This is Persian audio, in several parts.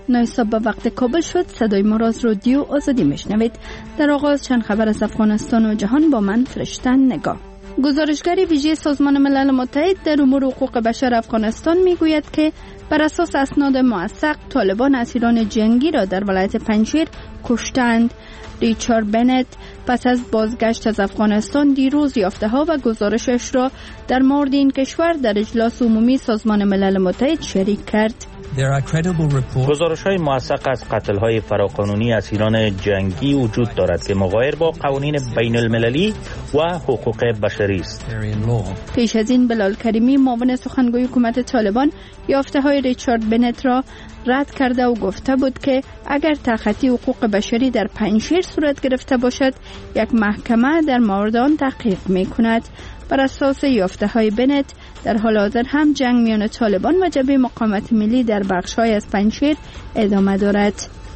نایصاب به وقت کابل شد. صدای ما را از رادیو آزادی میشنوید. در آغاز چند خبر از افغانستان و جهان با من فرشتن نگاه. گزارشگر ویژه سازمان ملل متحد در امور حقوق بشر افغانستان میگوید که بر اساس اسناد موثق طالبان اسیران جنگی را در ولایت پنجشیر کشتند. ریچارد بنت پس از بازگشت از افغانستان دیروز یافته‌ها و گزارشش را در مورد این کشور در اجلاس عمومی سازمان ملل متحد شریک کرد. گزارش‌های موثق از قتل‌های فراقانونی اسیران جنگی وجود دارد که مغایر با قوانین بین المللی و حقوق بشری است. پیش از این بلال کریمی معاون سخنگوی حکومت طالبان یافته‌های ریچارد بنت را رد کرده و گفته بود که اگر تخطی حقوق بشری در پنجشیر صورت گرفته باشد یک محکمه در مورد آن تحقیق می‌کند. بر اساس یافته‌های بنت در حال حاضر هم جنگ میان طالبان و جبهه مقاومت ملی در بخش‌های از پنجشیر ادامه دارد.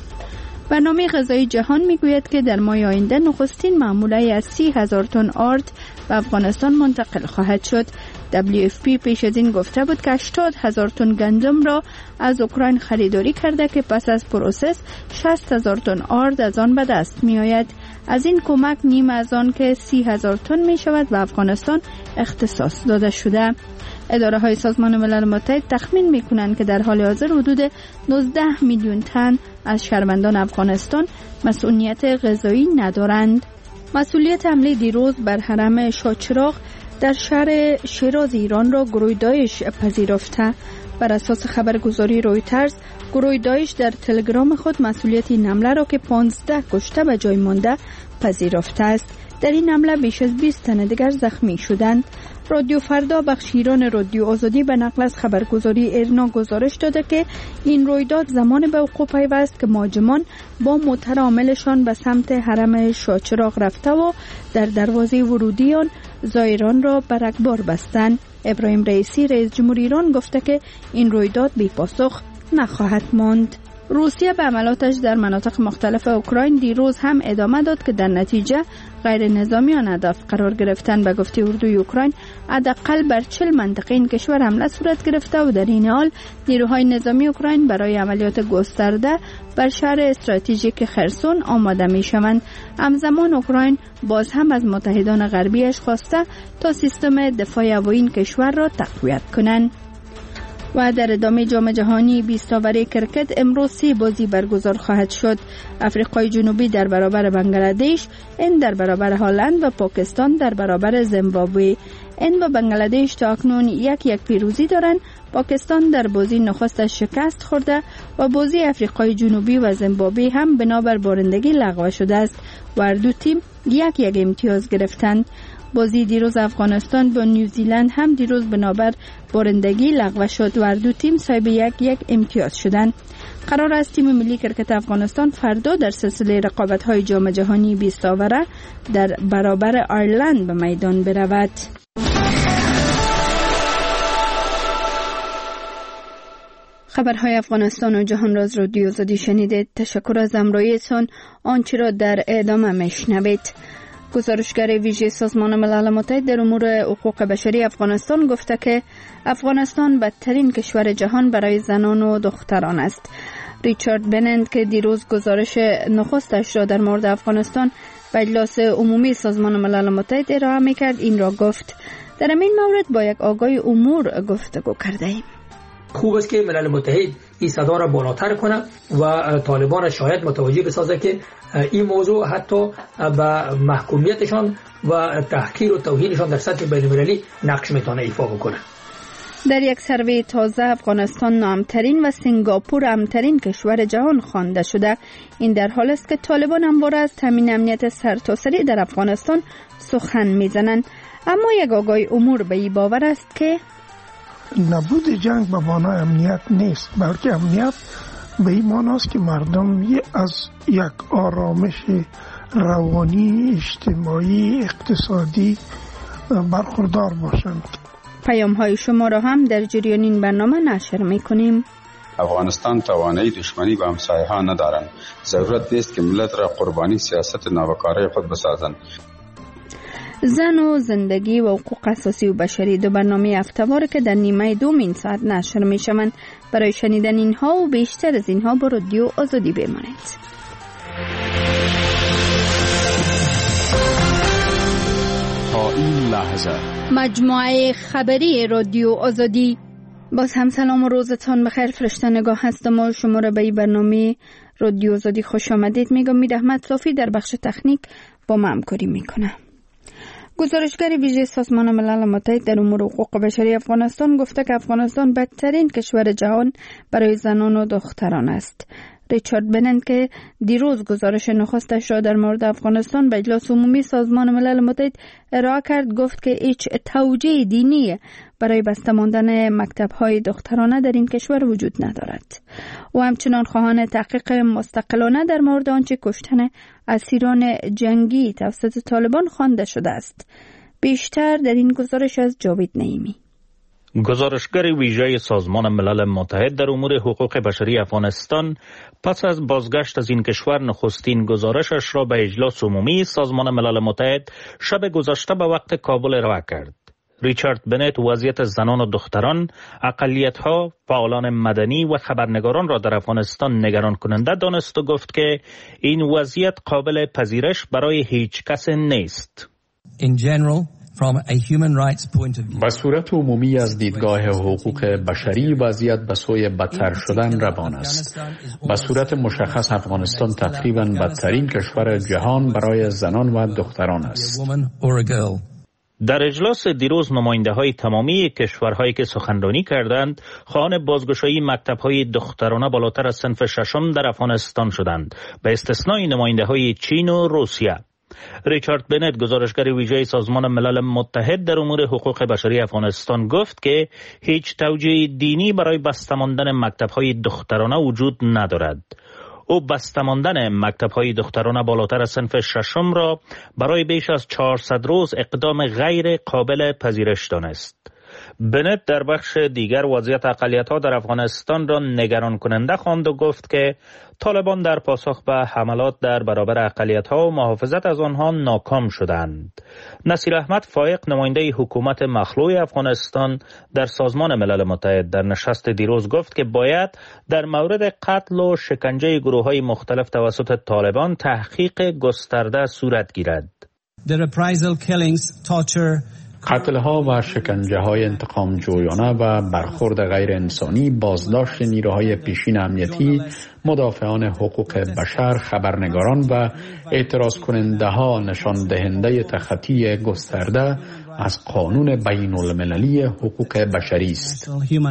برنامه غذایی جهان میگوید که در ماه آینده نخستین محموله از 30,000 تن آرد به افغانستان منتقل خواهد شد. WFP پیش از این گفته بود که 80,000 تن گندم را از اوکراین خریداری کرده که پس از پروسس 60,000 تن آرد از آن به دست می آید. از این کمک نیم از آن که 30,000 تن می شود به افغانستان اختصاص داده شده. اداره های سازمان ملل متحد تخمین می کنند که در حال حاضر حدود 19 میلیون تن از شهروندان افغانستان مسئولیت غذایی ندارند. مسئولیت حمله دیروز بر حرم شاهچراغ در شهر شیراز ایران را گروه داعش پذیرفته. بر اساس خبرگزاری رویترز گروه داعش در تلگرام خود مسئولیت این حمله را که 15 کشته به جای مانده پذیرفته است. در این حمله بیش از 20 تن دیگر زخمی شدند. رادیو فردا بخش ایران رادیو آزادی به نقل از خبرگزاری ایرنا گزارش داده که این رویداد زمان به وقوع پیوست که مهاجمان با موتر عاملشان به سمت حرم شاهچراغ رفته و در دروازه ورودی آن زائران را به رگبار بستند. ابراهیم رئیسی رئیس جمهور ایران گفته که این رویداد بی پاسخ نخواهد ماند. روسیه به عملاتش در مناطق مختلف اوکراین دیروز هم ادامه داد که در نتیجه غیر نظامیان هدف قرار گرفتن. به گفته اردوی اوکراین حداقل بر 40 منطقه این کشور حمله صورت گرفته و در این حال نیروهای نظامی اوکراین برای عملیات گسترده بر شهر استراتژیک خرسون آماده می شوند. همزمان اوکراین باز هم از متحدان غربیش خواسته تا سیستم دفاع هوایی این کشور را تقویت کنند. و در ادامه جام جهانی 20 اوور کرکت امروز 3 بازی برگزار خواهد شد. آفریقای جنوبی در برابر بنگلادش، هند در برابر هلند و پاکستان در برابر زیمبابوه. هند و بنگلادش تا اکنون 1-1 پیروزی دارند. پاکستان در بازی نخستش شکست خورده و بازی آفریقای جنوبی و زیمبابوه هم بنابر بارندگی لغو شده است و هر دو تیم 1-1 امتیاز گرفتند. بازی دیروز افغانستان با نیوزیلند هم دیروز بنابر بارندگی لغو شد و هر دو تیم صاحب 1-1 امتیاز شدند. قرار است تیم ملی کرکت افغانستان فردا در سلسله رقابت‌های جام جهانی 20 اوره در برابر آیرلند به میدان برود. خبرهای افغانستان و جهان را از رادیو آزادی شنیدید. تشکر از همراهیتان. آنچه را در ادامه میشنوید. گزارشگر ویژه سازمان ملل متحد در امور حقوق بشری افغانستان گفته که افغانستان بدترین کشور جهان برای زنان و دختران است. ریچارد بنت که دیروز گزارش نخستش را در مورد افغانستان به اجلاس عمومی سازمان ملل متحد ارائه می‌کرد این را گفت. در این مورد با یک آگاه امور گفتگو کرده ایم. خوب است که ملل متحد این صدا را بالاتر کنه و طالبان شاید متوجه بسازه که این موضوع حتی به محکومیتشان و تحقیر و توهینشان در سطح بین‌المللی نقش میتونه ایفا بکنه. در یک سروی تازه افغانستان نامترین و سنگاپور امترین کشور جهان خوانده شده. این در حال است که طالبان همواره از تامین امنیت سرتاسری در افغانستان سخن میزنند. اما یک آگاه امور به این باور است که نبود جنگ به معنای امنیت نیست، بلکه امنیت به این معناست که مردم از یک آرامش روانی، اجتماعی، اقتصادی برخوردار باشند. پیام‌های شما را هم در جریان این برنامه نشر می‌کنیم. افغانستان توانایی دشمنی با همسایه‌ها ندارند. ضرورت نیست که ملت را قربانی سیاست ناوکاره خود بسازند. زن و زندگی و حقوق اساسی و بشری، دو برنامه هفته‌وار که در نیمه دومین ساعت نشر می‌شوند. برای شنیدن اینها و بیشتر از اینها با رادیو آزادی بمانید. تا این لحظه مجموعه خبری رادیو آزادی. باز هم سلام و روزتان بخیر. فرشته نگاه هستم و شما را به این برنامه رادیو آزادی خوش آمدید میگم. مید احمد صافی در بخش تکنیک با ما همکاری میکنه. گزارشگر ویژه سازمان ملل متحد در امور حقوق بشری افغانستان گفته که افغانستان بدترین کشور جهان برای زنان و دختران است. ریچارد بننت که دیروز گزارش نخستش را در مورد افغانستان به اجلاس عمومی سازمان ملل متحد ارائه کرد گفت که هیچ توجیه دینی برای بسته ماندن مکتب‌های دخترانه در این کشور وجود ندارد. و همچنان خواهان تحقیق مستقلانه در مورد آنچه کشتن اسیران جنگی توسط طالبان خوانده شده است. بیشتر در این گزارش از جاوید نعیمی. گزارشگر ویژه سازمان ملل متحد در امور حقوق بشری افغانستان پس از بازگشت از این کشور نخستین گزارشش را به اجلاس عمومی سازمان ملل متحد شب گذشته به وقت کابل ارائه کرد. ریچارد بنت وضعیت زنان و دختران، اقلیت‌ها، فعالان مدنی و خبرنگاران را در افغانستان نگران کننده دانست و گفت که این وضعیت قابل پذیرش برای هیچ کس نیست. به صورت عمومی از دیدگاه حقوق بشری وضعیت به سوی بدتر شدن روان است. به صورت مشخص افغانستان تقریباً بدترین کشور جهان برای زنان و دختران است. در اجلاس دیروز نماینده‌های تمامی کشورهایی که سخنرانی کردند خواهان بازگشایی مکتب‌های دخترانه بالاتر از صنف ششم در افغانستان شدند، به استثنای نماینده‌های چین و روسیه. ریچارد بنت گزارشگر ویژه سازمان ملل متحد در امور حقوق بشری افغانستان گفت که هیچ توجیه دینی برای بسته ماندن مکتب‌های دخترانه وجود ندارد. او بسته ماندن مکتب‌های دخترانه بالاتر از صنف ششم را برای بیش از 400 روز اقدام غیر قابل پذیرش دانست. بنت در بخش دیگر وضعیت اقلیت‌ها در افغانستان را نگران کننده خواند و گفت که طالبان در پاسخ به حملات در برابر اقلیت‌ها و محافظت از آنها ناکام شدند. نصیر احمد فایق نماینده حکومت مخلوع افغانستان در سازمان ملل متحد در نشست دیروز گفت که باید در مورد قتل و شکنجه گروه‌های مختلف توسط طالبان تحقیق گسترده صورت گیرد. قتل‌ها و شکنجه‌های انتقام جویانه و برخورد غیر انسانی، بازداشت نیروهای پیشین امنیتی، مدافعان حقوق بشر، خبرنگاران و اعتراض کننده‌ها نشان دهنده تخطی گسترده از قانون بین المللی حقوق بشری است.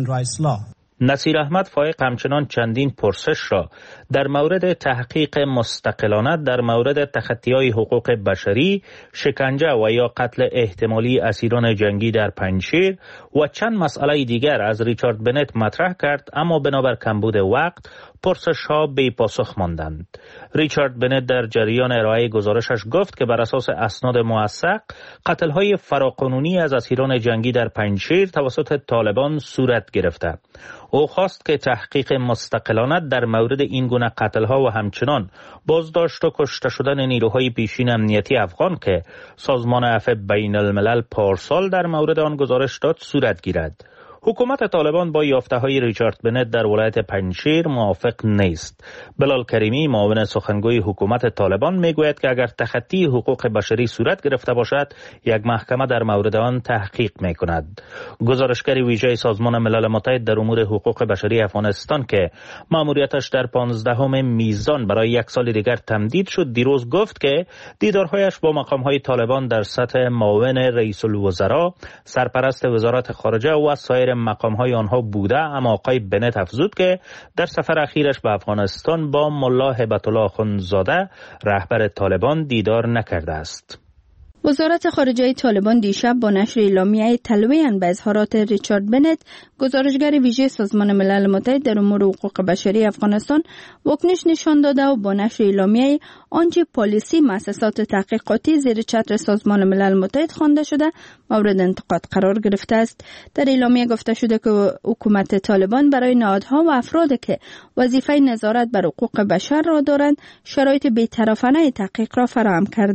نصیر احمد فایق همچنان چندین پرسش را در مورد تحقیق مستقلانه در مورد تخطی‌های حقوق بشری، شکنجه و یا قتل احتمالی اسیران جنگی در پنجشیر و چند مسئله دیگر از ریچارد بنت مطرح کرد، اما بنابر کمبود وقت پرسش‌ها بی پاسخ ماندند. ریچارد بنت در جریان ارائه گزارشش گفت که بر اساس اسناد موثق قتل‌های فراقانونی از اسیران جنگی در پنجشیر توسط طالبان صورت گرفته. او خواست که تحقیق مستقلانه در مورد این گونه قتل‌ها و همچنان بازداشت و کشته شدن نیروهای پیشین امنیتی افغان که سازمان عفو بین الملل پارسال در مورد آن گزارش داد صورت گیرد. حکومت طالبان با یافته‌های ریچارد بنت در ولایت پنجشیر موافق نیست. بلال کریمی معاون سخنگوی حکومت طالبان میگوید که اگر تخطی حقوق بشری صورت گرفته باشد یک محکمه در مورد آن تحقیق میکند. گزارشگر ویژه سازمان ملل متحد در امور حقوق بشری افغانستان که مأموریتش در 15 میزان برای یک سال دیگر تمدید شد دیروز گفت که دیدارهایش با مقام‌های طالبان در سطح معاون رئیس الوزراء، سرپرست وزارت خارجه و سایر مقام‌های آنها بوده، اما آقای بنت افزود که در سفر اخیرش به افغانستان با ملا هیبت الله اخندزاده رهبر طالبان دیدار نکرده است. وزارت خارجه طالبان دیشب با نشر اعلامیه تلویحاً به اظهارات ریچارد بنت، گزارشگر ویژه سازمان ملل متحد در امور حقوق بشری افغانستان، واکنش نشان داده و با نشر اعلامیه آنچه پالیسی مؤسسات تحقیقاتی زیر چتر سازمان ملل متحد خوانده شده مورد انتقاد قرار گرفته است. در اعلامیه گفته شده که حکومت طالبان برای نهادها و افرادی که وظیفه نظارت بر حقوق بشر را دارند شرایط بی‌طرفانه تحقیق را فراهم کرده.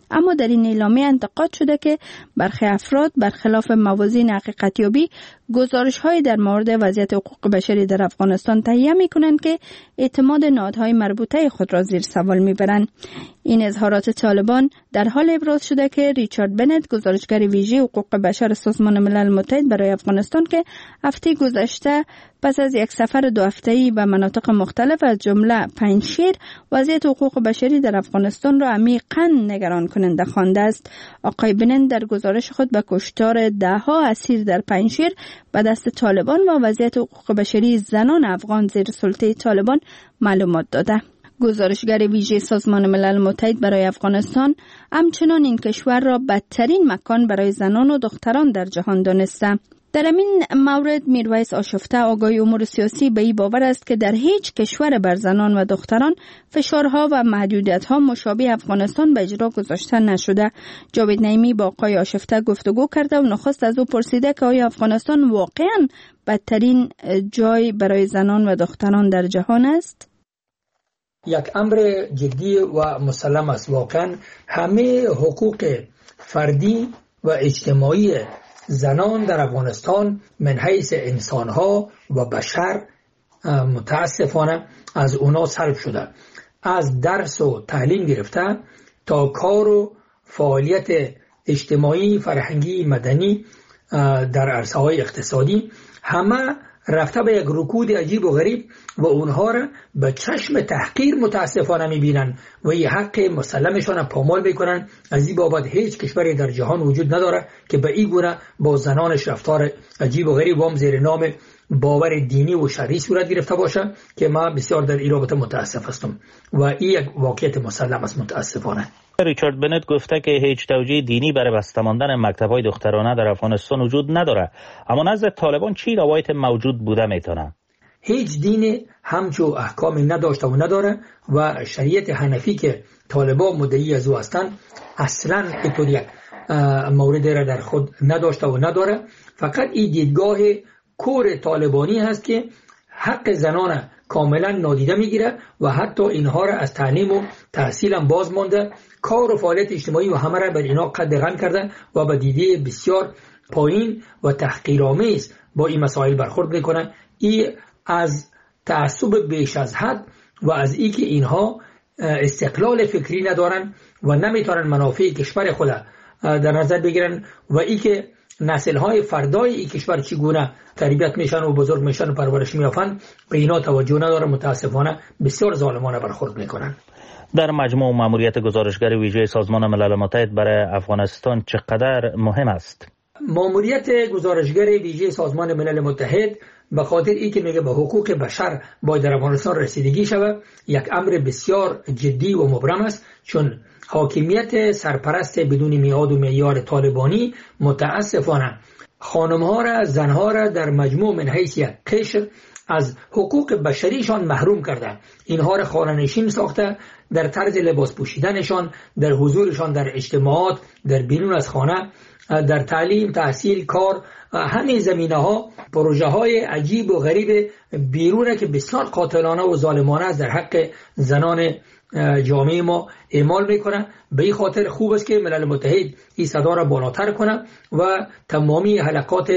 اما در این اعلامیه انتقاد شده که برخی افراد برخلاف موازین حقیقتیابی گزارش‌های در مورد وضعیت حقوق بشری در افغانستان تهیه می‌کنند که اعتماد نهادهای مربوطه خود را زیر سوال می‌برند. این اظهارات طالبان در حال ابراز شده که ریچارد بنت، گزارشگر ویژه حقوق بشر سازمان ملل متحد برای افغانستان که هفته گذشته پس از یک سفر 2 هفته‌ای به مناطق مختلف از جمله پنجشیر وضعیت حقوق بشری در افغانستان را عمیقاً نگران کننده خوانده است. آقای بنت در گزارش خود به کشتار ده‌ها اسیر در پنجشیر به دست طالبان و وضعیت حقوق بشری زنان افغان زیر سلطه طالبان معلومات داده. گزارشگر ویژه سازمان ملل متحد برای افغانستان همچنان این کشور را بدترین مکان برای زنان و دختران در جهان دانسته. در این مورد میرویس آشفته، آگاه امور سیاسی، به این باور است که در هیچ کشور بر زنان و دختران فشارها و محدودیت‌ها مشابه افغانستان به اجرا گذاشته نشده. جاوید نعیمی با آقای آشفته گفتگو کرده و نخست از او پرسیده که آیا افغانستان واقعاً بدترین جای برای زنان و دختران در جهان است؟ یک امر جدی و مسلم است. واقعا همه حقوق فردی و اجتماعی زنان در افغانستان من حیث انسانها و بشر متاسفانه از اونا سلب شده. از درس و تعلیم گرفته تا کار و فعالیت اجتماعی، فرهنگی، مدنی در عرصه‌های اقتصادی همه رفته به یک رکود عجیب و غریب و اونها را به چشم تحقیر متاسفانه میبینن و این حق مسلمشان پامال میکنن. از این بابت هیچ کشوری در جهان وجود نداره که به این گونه با زنانش رفتار عجیب و غریب و زیر نام باور دینی و شرعی صورت گرفته باشه که ما بسیار در این رابطه متاسف هستم و این یک واقعیت مسلم است متاسفانه. ریچارد بنت گفته که هیچ توجیه دینی برای بسته ماندن مکتب‌های دخترانه در افغانستان وجود نداره، اما نزد طالبان چی روایت موجود بوده میتونه؟ هیچ دینی همچو احکامی نداشته و نداره و شریعت حنفی که طالبان مدعی از او هستند اصلا اینطور یک مورد را در خود نداشته و نداره. فقط این دیدگاه کور طالبانی هست که حق زنان کاملا نادیده میگیره و حتی اینها را از تعلیم و تحصیل هم باز مانده، کار و فعالیت اجتماعی و همه را بر اینا قدغن کرده و به دیده بسیار پایین و تحقیرآمیز با این مسائل برخورد میکنن. این از تعصب بیش از حد و از این که اینها استقلال فکری ندارن و نمیتونن منافع کشور خود در نظر بگیرن و این که نسل‌های فردای این کشور چگونه تربیت میشن و بزرگ میشن و پرورش میافن به اینا توجه نداره. متاسفانه بسیار ظالمانه برخورد میکنن. در مجموع ماموریت گزارشگر ویژه سازمان ملل متحد برای افغانستان چقدر مهم است؟ ماموریت گزارشگر ویژه سازمان ملل متحد به خاطر اینکه میگه به حقوق بشر باید در افغانستان رسیدگی شود یک امر بسیار جدی و مبرم است، چون حاکمیت سرپرست بدون میعاد و معیار طالبانی متاسفانه خانم‌ها را، زن‌ها را در مجموع من حیث یک قشر از حقوق بشریشان محروم کرده. اینها را خانه‌نشین ساخته، در طرز لباس پوشیدنشان، در حضورشان در اجتماعات، در بیرون از خانه، در تعلیم، تحصیل، کار، همین زمینه‌ها پروژه‌های عجیب و غریب بیرونه که بسیار قاتلانه و ظالمانه است در حق زنان جامعه ما اعمال میکنه. به این خاطر خوب است که ملل متحد این صدا را بالاتر کنه و تمامی حلقات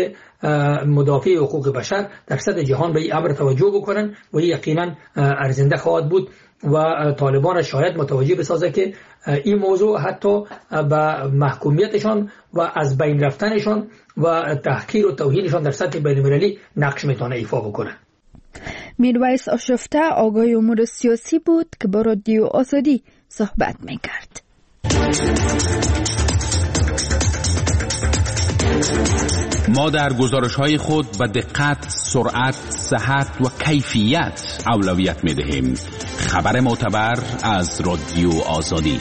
مدافع حقوق بشر در سطح جهان به این امر توجه بکنن و این یقینا ارزنده خواهد بود و طالبان شاید متوجه بسازه که این موضوع حتی به محکومیتشان و از بین رفتنشان و تحقیر و توهینشان در سطح بین‌المللی نقش میتونه ایفا بکنه. میرویس آشفته، آگاه امور سیاسی بود که با رادیو آزادی صحبت میکرد. ما در گزارش‌های خود به دقت، سرعت، صحت و کیفیت اولویت می‌دهیم. خبر معتبر از رادیو آزادی.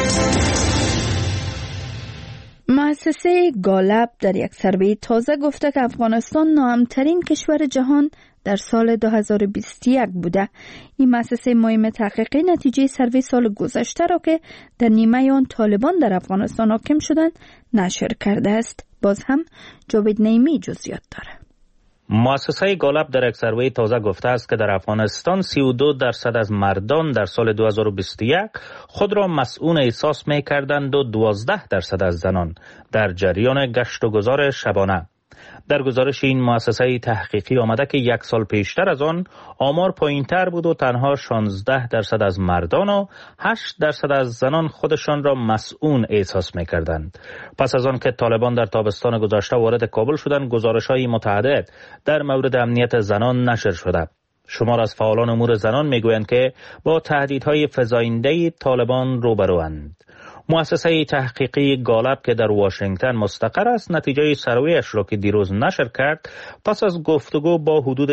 مؤسسه گالب در یک سروی تازه گفته که افغانستان ناامن‌ترین کشور جهان در سال 2021 بوده. این مؤسسه مهم تحقیقی نتیجه سروی سال گذشته را که در نیمه آن طالبان در افغانستان حاکم شدند نشر کرده است. باز هم جاوید نعیمی جزئیات داره. مؤسسه گالاب در یک سروی تازه گفته است که در افغانستان 32% از مردان در سال 2021 خود را مسئول احساس می کردند و 12% از زنان در جریان گشت و گذار شبانه. در گزارش این مؤسسه تحقیقی آمده که یک سال پیشتر از آن آمار پایین‌تر بود و تنها 16% از مردان و 8% از زنان خودشان را مسئول احساس می‌کردند. پس از آن که طالبان در تابستان گذشته وارد کابل شدند، گزارش‌های متعدد در مورد امنیت زنان نشر شده. شمار از فعالان امور زنان میگویند که با تهدیدهای فزاینده طالبان روبروند. مؤسسه تحقیقی گالاب که در واشنگتن مستقر است نتیجه سرویش را که دیروز نشر کرد پس از گفتگو با حدود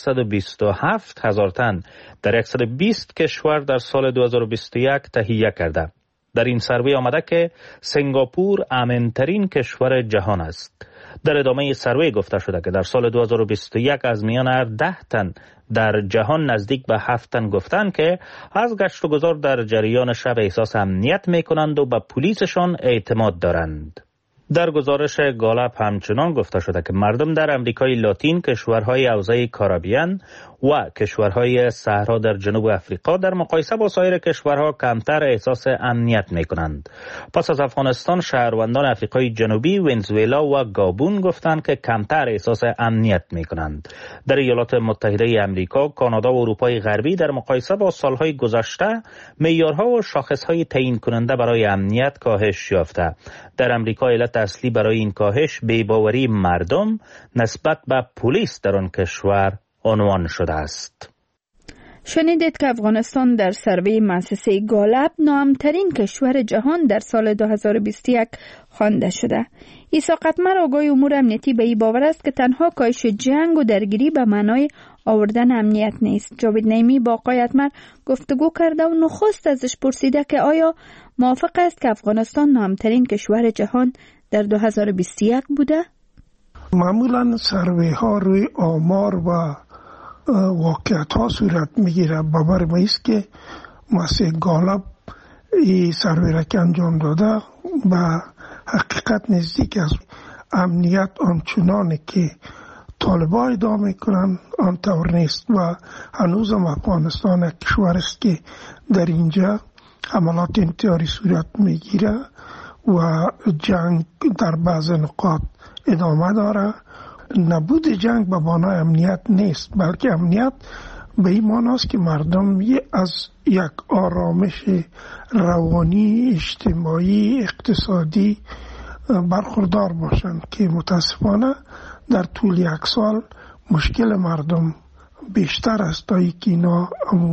127,000 تن در 120 کشور در سال 2021 تهیه کرده. در این سروی آمده که سنگاپور امن‌ترین کشور جهان است. در ادامه سروی گفته شده که در سال 2021 از میان هر 10 تن در جهان نزدیک به 7 تن گفتند که از گشت و گذار در جریان شب احساس امنیت می کنند و به پلیسشان اعتماد دارند. در گزارش گالاب همچنان گفته شده که مردم در امریکای لاتین، کشورهای حوزه کارائیبیان و کشورهای صحرا در جنوب افریقا در مقایسه با سایر کشورها کمتر احساس امنیت می کنند. پس از افغانستان، شهروندان افریقای جنوبی، ونزوئلا و گابون گفتند که کمتر احساس امنیت می کنند. در ایالات متحده امریکا، کانادا و اروپای غربی در مقایسه با سالهای گذشته معیارها و شاخصهای تعیین کننده برای امنیت کاهش یافته. در امریکا علت اصلی برای این کاهش بی‌باوری مردم نسبت به پلیس در آن کشور عنوان شده است. شنیدید که افغانستان در سروی مؤسسه گالاب نامترین کشور جهان در سال 2021 خوانده شده. عیسی قطمر آگاه امور امنیتی به این باور است که تنها کاهش جنگ و درگیری به معنای آوردن امنیت نیست. جاوید نعیمی با آقای قطمر گفتگو کرده و نخست ازش پرسیده که آیا موافق است که افغانستان نامترین کشور جهان در 2021 بوده؟ معمولا سروی ها روی آمار و واقعیت ها صورت میگیره. باور ما است که مؤسسه گالاب این سروی را که انجام داده به حقیقت نزدیک است. امنیت آنچنانه که طالبان ادعا میکنن آنطور نیست و هنوز هم افغانستان یک کشور است که در اینجا حملات انتحاری صورت میگیره و جنگ در بعض نقاط ادامه داره. نبود جنگ به معنای امنیت نیست، بلکه امنیت به این معناست که مردم از یک آرامش روانی، اجتماعی، اقتصادی برخوردار باشند که متاسفانه در طول یک سال مشکل مردم بیشتر است تا اینکه اینا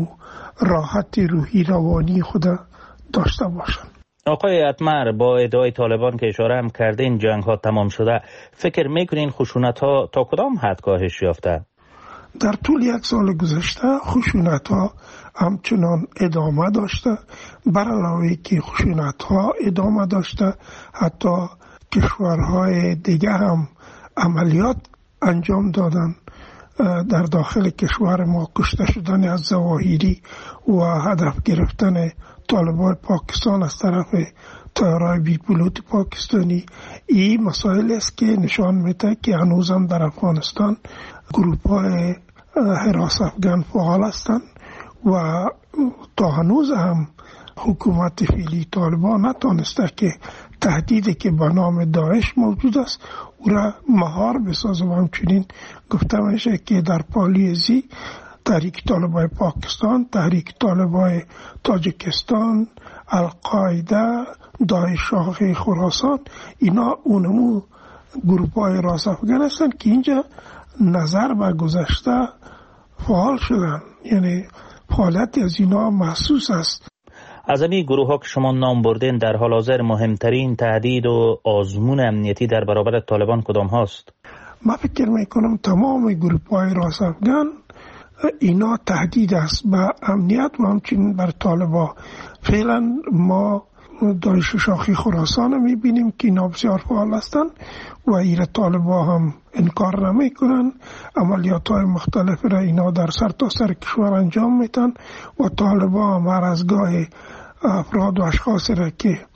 راحت روحی روانی خود داشته باشند. آقای قطمر، با ادعای طالبان که اشاره هم کردین جنگ ها تمام شده، فکر میکنین خشونت ها تا کدام حد کاهش یافته؟ در طول یک سال گذشته خشونت ها همچنان ادامه داشته. بر علاوه که خشونت ها ادامه داشته، حتی کشورهای دیگه هم عملیات انجام دادن. در داخل کشور ما کشته شدن از ظواهری و هدف گرفتن طالبان پاکستان از طرف طیاره‌های بی پیلوت پاکستانی، این مسائل است که نشان میده که هنوز هم در افغانستان گروه‌های حراس افغان فعال هستند و تا هنوز هم حکومت فعلی طالبان نتونسته که تهدیدی که به نام داعش موجود است او را مهار بسازه. و همچنین گفته میشه که در پالیزی تحریک طالبان پاکستان، تحریک طالبان تاجیکستان، القاعده، داعش شاخه خراسان، اینا اونمو گروه‌های راست افغان هستند که اینجا نظر به گذشته فعال شدن، یعنی فعالیتی از اینا محسوس است. از این گروه ها که شما نام بردین در حال حاضر مهمترین تهدید و آزمون امنیتی در برابر طالبان کدام هاست؟ من فکر میکنم تمام گروه‌های راست افغان اینا تهدید است به امنیت و همچنین بر طالبان. فعلا ما داعش شاخی خراسان میبینیم که اینا بسیار فعال هستند و ایره طالبان هم انکار نمیکنن. عملیات های مختلف را اینا در سرتاسر کشور انجام میتن و طالبان هم هر از گاه افراد و اشخاص را که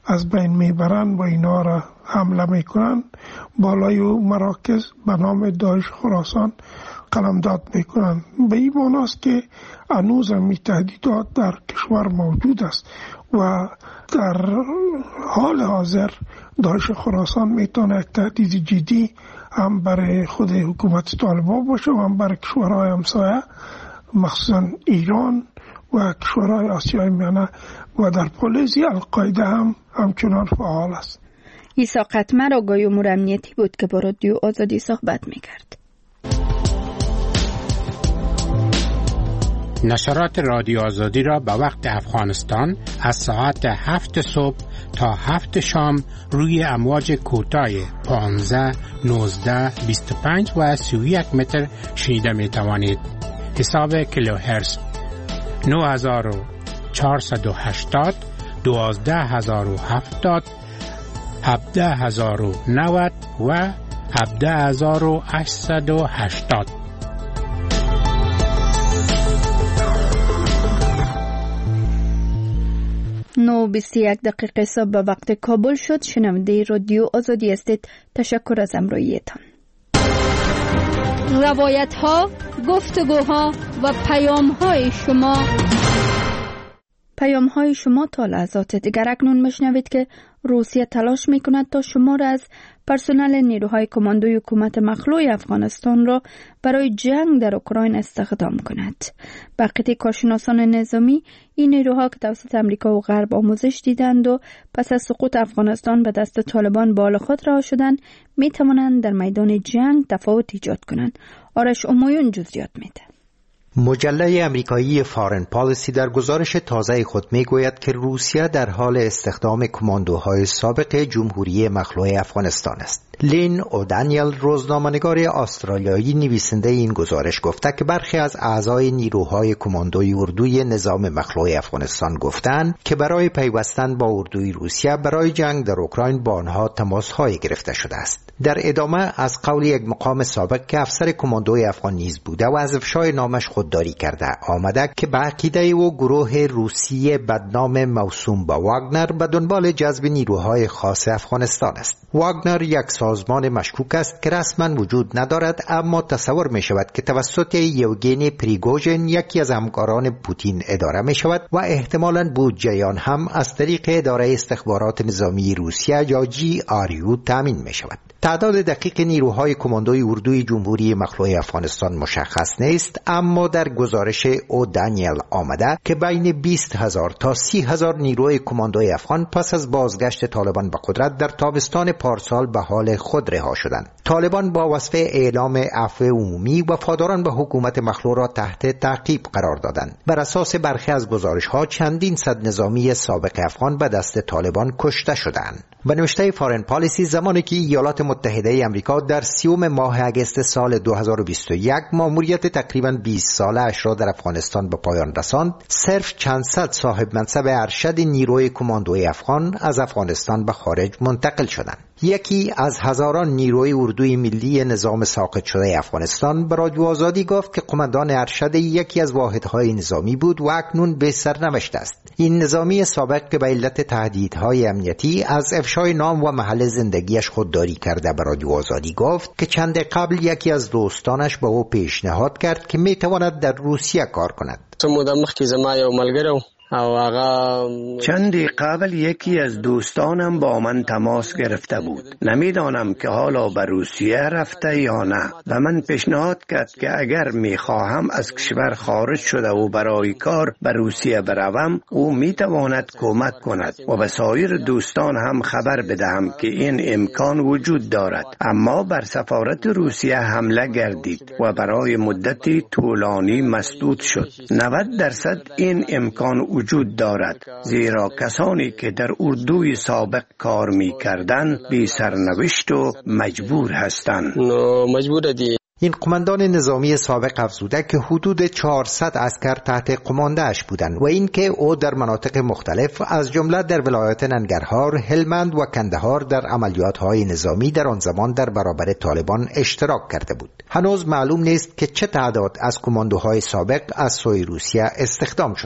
از بین میبرن و اینا را حمله میکنن. بالای مراکز به نام داعش خراسان قلمداد میکنن. به این معناست که هنوز هم تهدیدات در کشور موجود است و در حال حاضر داعش خراسان میتونه یک تهدید جدی هم برای خود حکومت طالبان باشه و هم برای کشورهای همسایه مخصوصا ایران و کشورهای آسیای میانه و در پولیسی القاعده هم همچنان فعال است. ایسا قطمر آگاهی امور امنیتی بود که با رادیو آزادی صحبت میکرد. نشرات رادیو آزادی را به وقت افغانستان از ساعت 7 صبح تا 7 شام روی امواج کوتاه 15, 19, 25 و 31 متر شنیده می توانید. حساب کیلوهرتز 9480, 12070, 17090 و 17880. 9:21 صبح به وقت کابل شد. شنونده رادیو آزادی هستید. تشکر از همراهیتان. روایت ها، گفتگوها و پیام های شما تا لحظات دیگر. اکنون میشنوید که روسیه تلاش میکند تا شما را از پرسنل نیروهای کماندوی حکومت مخلوع افغانستان را برای جنگ در اوکراین استخدام کند. بقیه کارشناسان نظامی این نیروها که توسط امریکا و غرب آموزش دیدند و پس از سقوط افغانستان به دست طالبان به حال خود رها شدند، می توانند در میدان جنگ تفاوت ایجاد کنند. آرش امایون جزئیات میده. مجله امریکایی فارن پالیسی در گزارش تازه خود میگوید که روسیه در حال استخدام کماندوهای سابق جمهوری مخلوع افغانستان است. لین اودانیل، روزنامه‌نگار استرالیایی، نویسنده این گزارش گفته که برخی از اعضای نیروهای کماندوی اردوی نظام مخلوع افغانستان گفتند که برای پیوستن با اردوی روسیه برای جنگ در اوکراین با آنها تماس‌های گرفته شده است. در ادامه از قول یک مقام سابق که افسر کماندوی افغان نیز بوده و از افشای نامش خودداری کرده آمده که به عقیده او گروه روسی بدنام موسوم به واگنر به دنبال جذب نیروهای خاص افغانستان است. واگنر یک سازمان مشکوک است که رسما وجود ندارد، اما تصور می شود که توسط یوگنی پریگوژن، یکی از همکاران پوتین، اداره می شود و احتمالاً بودجه آن هم از طریق اداره استخبارات نظامی روسیه یا GRU تامین می شود. تعداد دقیق نیروهای کماندوی اردوی جمهوری مخلوع افغانستان مشخص نیست، اما در گزارش او دانیل آمده که بین 20,000 تا 30,000 نیروی کماندوی افغان پس از بازگشت طالبان به قدرت در تابستان پارسال به حال خود رها شدند. طالبان با وصف اعلام عفو عمومی وفاداران به حکومت مخلوع را تحت تعقیب قرار دادند. بر اساس برخی از گزارش‌ها چندین صد نظامی سابق افغان به دست طالبان کشته شدند. به نوشته فارن پالیسی، زمانی که ایالات متحده آمریکا در 30 ماه اگست سال 2021 مأموریت تقریباً 20 ساله اش را در افغانستان به پایان رساند، صرف چند صد صاحب منصب ارشد نیروی کماندوی افغان از افغانستان به خارج منتقل شدند. یکی از هزاران نیروی اردوی ملی نظام ساقط شده افغانستان به رادیو آزادی گفت که قماندان ارشد یکی از واحدهای نظامی بود و اکنون به سرنوشت است. این نظامی سابق که به علت تهدیدهای امنیتی از افشای نام و محل زندگیش خودداری کرده به رادیو آزادی گفت که چند قبل یکی از دوستانش به او پیشنهاد کرد که میتواند در روسیه کار کند. چندی قبل یکی از دوستانم با من تماس گرفته بود. نمیدانم که حالا به روسیه رفته یا نه. و من پیشنهاد کرد که اگر میخواهم از کشور خارج شده و برای کار به روسیه بروم، او میتواند کمک کند و به سایر دوستان هم خبر بدهم که این امکان وجود دارد. اما بر سفارت روسیه حمله گردید و برای مدتی طولانی مسدود شد. 90% این امکان وجود دارد، زیرا کسانی که در اردوی سابق کار می کردن بی سرنوشت و مجبور هستند. این قماندان نظامی سابق افزوده که حدود 400 عسکر تحت قمانده اش بودند و اینکه او در مناطق مختلف از جمله در ولایت ننگرهار، هلمند و کندهار در عملیات‌های نظامی در آن زمان در برابر طالبان اشتراک کرده بود. هنوز معلوم نیست که چه تعداد از کماندوهای سابق از سوی روسیه استخدام شدند.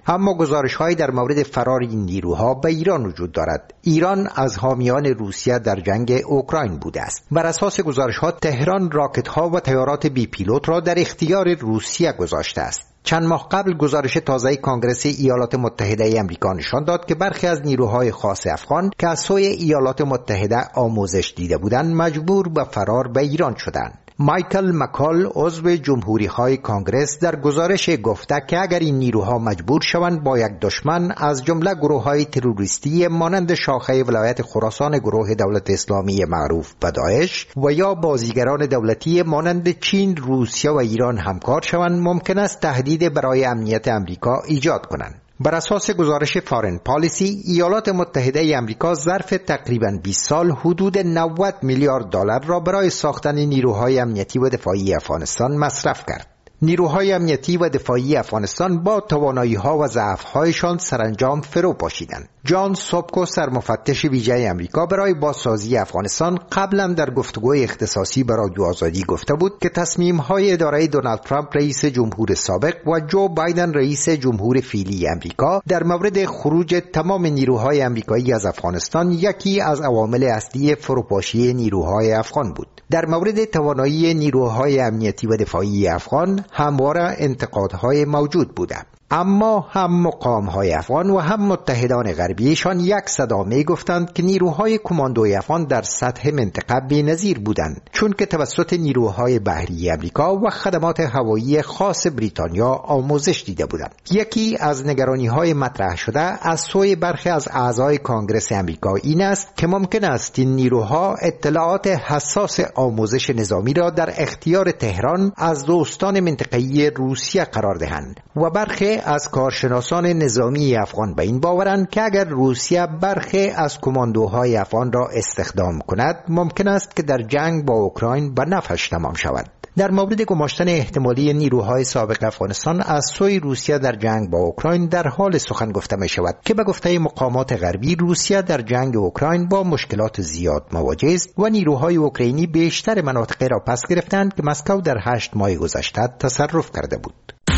اما گزارش‌هایی در مورد فرار این نیروها به ایران وجود دارد. ایران از حامیان روسیه در جنگ اوکراین بوده است. بر اساس گزارش‌ها تهران راکت‌ها و طیارات بی پیلوت را در اختیار روسیه گذاشته است. چند ماه قبل گزارش تازه کنگره ایالات متحده آمریکا نشان داد که برخی از نیروهای خاص افغان که از سوی ایالات متحده آموزش دیده بودند مجبور به فرار به ایران شدند. مایکل مکال عضو جمهوری‌های کانگرس در گزارش گفته که اگر این نیروها مجبور شوند با یک دشمن از جمله گروه‌های تروریستی مانند شاخه ولایت خراسان گروه دولت اسلامی معروف به داعش و یا بازیگران دولتی مانند چین، روسیه و ایران همکار شوند، ممکن است تهدید برای امنیت آمریکا ایجاد کنند. بر اساس گزارش فارن پالیسی، ایالات متحده آمریکا ظرف تقریباً 20 سال حدود 90 میلیارد دلار را برای ساختن نیروهای امنیتی و دفاعی افغانستان مصرف کرد. نیروهای امنیتی و دفاعی افغانستان با توانایی‌ها و ضعف‌هایشان سرانجام فرو پاشیدند. جان سوبکو سرمفتش ویژه آمریکا برای بازسازی افغانستان قبلا در گفتگوی اختصاصی به رادیو آزادی گفته بود که تصمیم‌های اداره دونالد ترامپ رئیس جمهور سابق و جو بایدن رئیس جمهور فعلی آمریکا در مورد خروج تمام نیروهای آمریکایی از افغانستان یکی از عوامل اصلی فروپاشی نیروهای افغان بود. در مورد توانایی نیروهای امنیتی و دفاعی افغان همواره انتقادهای موجود بوده، اما هم مقام‌های افغان و هم متحدان غربیشان یک صدا می‌گفتند که نیروهای کماندوی افغان در سطح منطقه بی‌نظیر بودند، چون که توسط نیروهای بحری آمریکا و خدمات هوایی خاص بریتانیا آموزش دیده بودند. یکی از نگرانی‌های مطرح شده از سوی برخی از اعضای کانگرس آمریکا این است که ممکن است این نیروها اطلاعات حساس آموزش نظامی را در اختیار تهران از دوستان منطقه‌ای روسیه قرار دهند و برخی از کارشناسان نظامی افغان به این باورند که اگر روسیه برخی از کماندوهای افغان را استخدام کند ممکن است که در جنگ با اوکراین به نفعش تمام شود. در مورد گماشتن احتمالی نیروهای سابق افغانستان از سوی روسیه در جنگ با اوکراین در حال سخن گفته می شود که به گفته مقامات غربی روسیه در جنگ اوکراین با مشکلات زیاد مواجه است و نیروهای اوکراینی بیشتر مناطق را پس گرفتند که مسکو در 8 ماه گذشته تصرف کرده بود.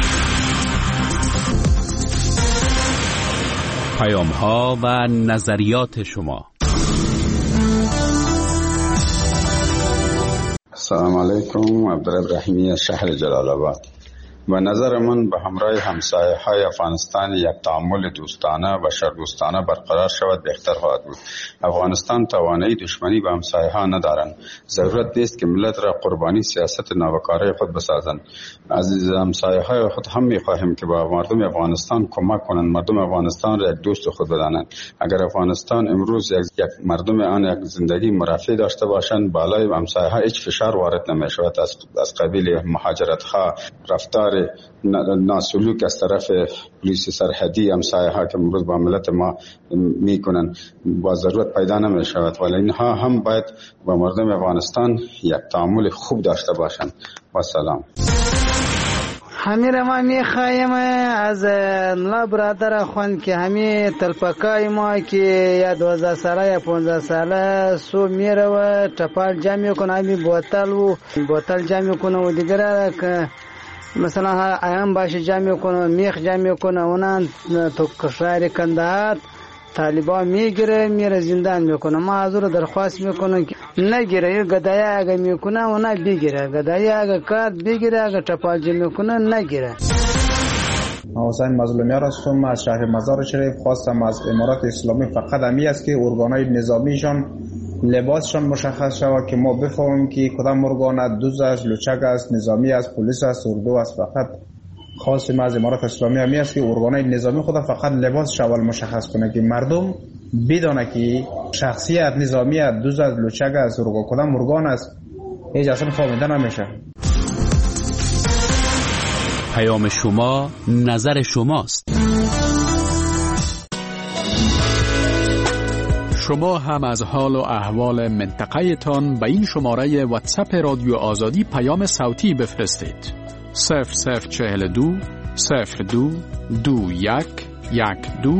پیام‌ها و نظریات شما. السلام علیکم. عبدالرحیمی از شهر جلال آباد. و نظر من به همراه همسایه‌های افغانستان یک تعامل دوستانه و شردوستانه برقرار شود بهتر خواهد بود. افغانستان توانایی دشمنی به همسایه‌ها ندارند. ضرورت نیست که ملت را قربانی سیاست ناوکاره خود بسازند. از همسایه‌های خود هم می‌خواهیم که با مردم افغانستان کمک کنند، مردم افغانستان را یک دوست خود بدانند. اگر افغانستان امروز یک مردم آن یک زندگی مرفه داشته باشند، بالای همسایه‌ها هیچ فشار وارد نمی‌شود از قبیل مهاجرت‌ها، رفتار ناسلوک از طرف پلیس سرحدی همسایه‌ها که امروز با ملت ما میکنن با ضرورت پیدا نمی شود، ولی اینها هم باید با مردم افغانستان یک تعامل خوب داشته باشند. با سلام. همین ما میخوایم از ملا برادر خون که همین تلپکای ما که یا 12 ساله یا 15 ساله سو میره و چپال جمع کنه، همین بوتل جمع کنه و دیگره که مثلا ایام باشه جمع کنه، میخ جمع کنه، اونان تو کشور کندهار طالبان میره زندان میکنه. ما از رو درخواست میکنه که نگیره، یه گدایی اگه میکنه اونا بگیره، گدایی اگه کارت بگیره، اگه چپال جمع کنه نگیره. حسین مظلومیار هستم از شهر مزار شریف. خواستم از امارات اسلامی فقط همی است که ارگانهای نظامیشان لباسشان مشخص شود که ما بفهمیم که کدام ارگان دوز است، لوچک است، نظامی است، پلیس است، اردو است. فقط خواستم از امارات اسلامی همی است که ارگانهای نظامی خود فقط لباس شوال مشخص کنه که مردم بدونه که شخصیت نظامی است، دوز است، لوچک است، کدام ارگان است، هیچ اصلا فهمیده نمیشه. پیام شما نظر شماست. شما هم از حال و احوال منطقه تان به این شماره واتساپ رادیو آزادی پیام صوتی بفرستید. 0042 02 21 12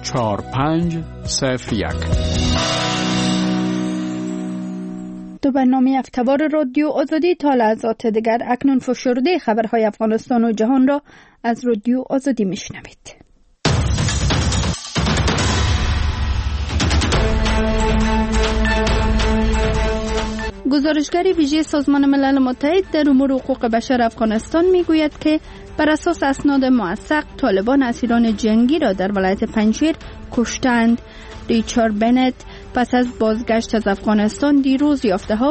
4501. دو برنامه هفته‌وار رادیو آزادی تا لحظات دیگر اکنون فشرده خبرهای افغانستان و جهان را از رادیو آزادی میشنوید. گزارشگر ویژه سازمان ملل متحد در امور حقوق بشر افغانستان میگوید که بر اساس اسناد موثق طالبان اسیران جنگی را در ولایت پنجشیر کشتند. ریچارد بنت پس از بازگشت از افغانستان دیروز یافته‌ها